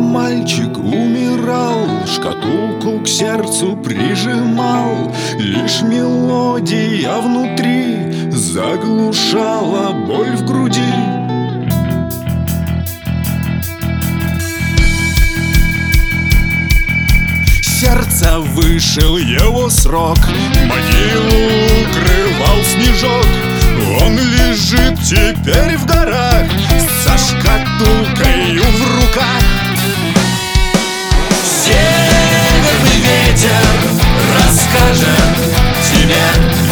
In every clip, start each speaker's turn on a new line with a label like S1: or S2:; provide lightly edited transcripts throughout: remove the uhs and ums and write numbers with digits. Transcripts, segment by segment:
S1: мальчик умирал, шкатулку к сердцу прижимал. Лишь мелодия внутри заглушала боль в груди. Сердце вышел его срок, могилу укрывал снежок. Он лежит теперь в горах со шкатулкою в руках. Северный ветер расскажет тебе: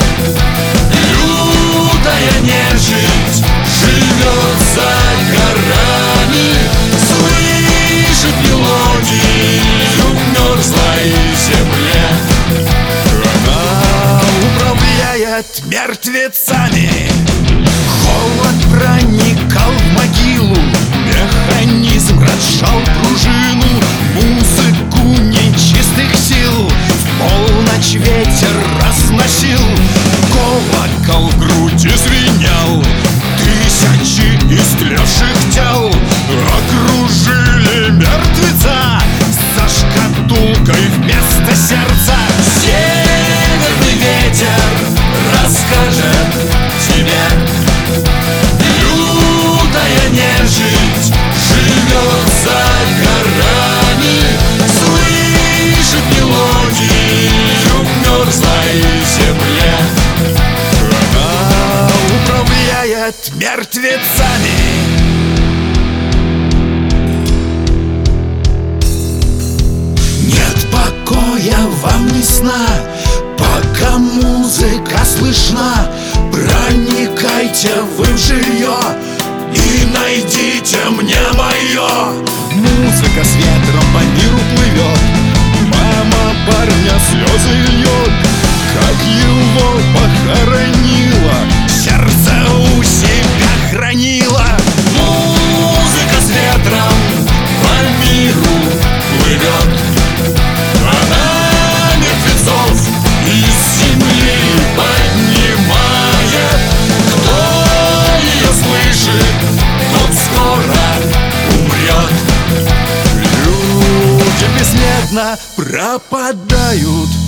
S1: лютая нежить живет за горами, слышит мелодию в мерзлой земле. Она управляет мертвецами. Холод проникал в могилу, механизм разжал пружину. Музыку нечистых сил в полночь ветер разносил. Колокол в груди звенел, тысячи истлевших тел окружили мертвеца со шкатулкой вместо сердца. Северный ветер расскажет тебе: лютая нежить живет за горами, слышит мелодию в мерзлой земле. Она управляет мертвецами. Нет покоя вам ни сна, пока музыка слышна. Проникайте вы в жилье и найдите мне мое. Музыка с ветром по миру плывет, мама парня слезы льет, как его похоронила, сердце у себя хранила. Музыка с ветром по миру плывет, она мертвецов из земли поднимает. Кто ее слышит, тот скоро умрет. Люди бесследно пропадают